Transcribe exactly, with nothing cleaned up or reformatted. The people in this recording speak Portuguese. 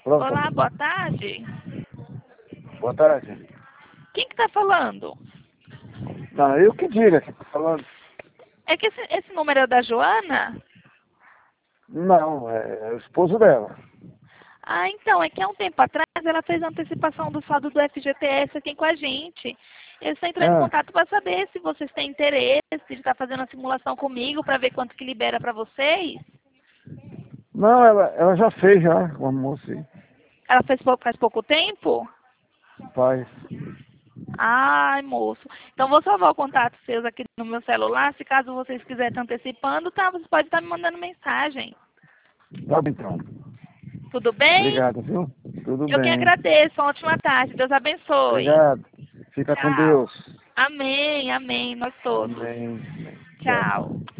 Pronto. Olá, boa tarde. Boa tarde. Quem que tá falando? Não, eu que diga que tá falando. É que esse, esse número é da Joana? Não, é, é o esposo dela. Ah, então, é que há um tempo atrás ela fez a antecipação do saldo do F G T S aqui com a gente. Eu estou entrando em Ah, contato para saber se vocês têm interesse de estar fazendo a simulação comigo para ver quanto que libera para vocês. não, ela, ela já fez já, uma moça aí. Ela fez pouco, faz pouco tempo? Faz. Ai, moço. Então vou salvar o contato seus aqui no meu celular. Se caso vocês quiserem estar antecipando, tá? Vocês podem estar me mandando mensagem. Tá bom, então. Tudo bem? Obrigado, viu? Tudo Eu que bem. agradeço. Uma ótima tarde. Deus abençoe. Obrigado. Fica com Tchau. Deus. Amém, amém. Nós todos. Amém. Tchau. Tchau.